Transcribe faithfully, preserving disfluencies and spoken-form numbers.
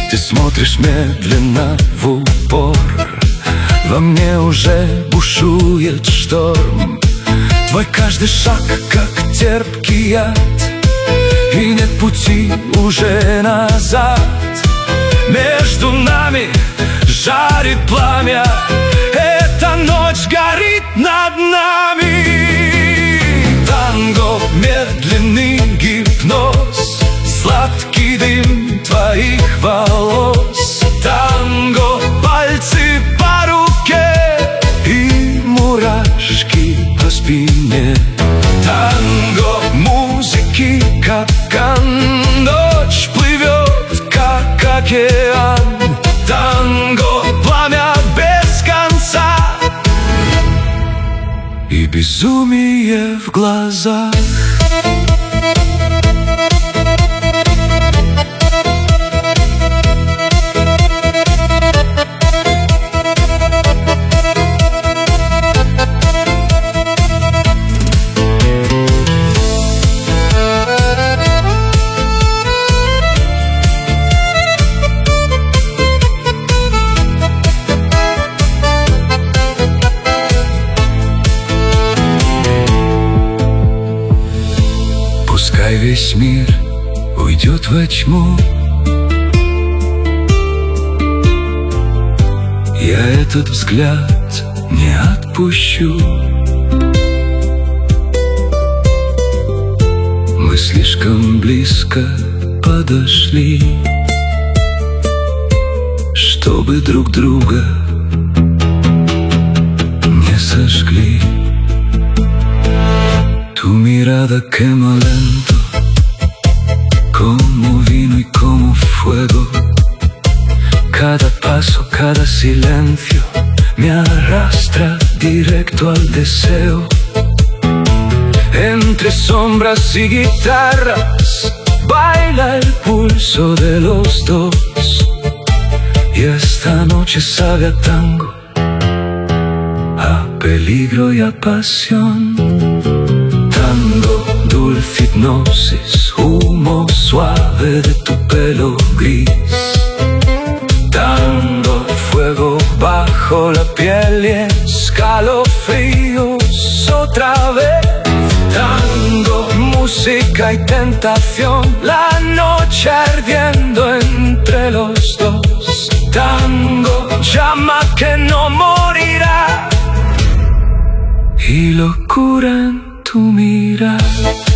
Ты смотришь медленно в упор, во мне уже бушует шторм. Твой каждый шаг, как терпкий яд, и нет пути уже назад. Между нами жарит пламя, эта ночь горит над нами. Танго, медленный гипноз, сладкий дым твоих волос. Танго, пальцы по руке и мурашки по спине. Танго, музыки капкан, ночь плывет, как океан. Танго, пламя без конца и безумие в глазах. Пускай весь мир уйдет во тьму, я этот взгляд не отпущу. Мы слишком близко подошли, чтобы друг друга не сожгли. Tu mirada quema lento, como vino y como fuego. Cada paso, cada silencio me arrastra directo al deseo. Entre sombras y guitarras baila el pulso de los dos, y esta noche sabe a tango, a peligro y a pasión. Tango, dulce hipnosis, humo suave de tu pelo gris. Tango, fuego bajo la piel y escalofríos otra vez. Tango, música y tentación, la noche ardiendo entre los dos. Tango, llama que no morirá y locura en tu mirada.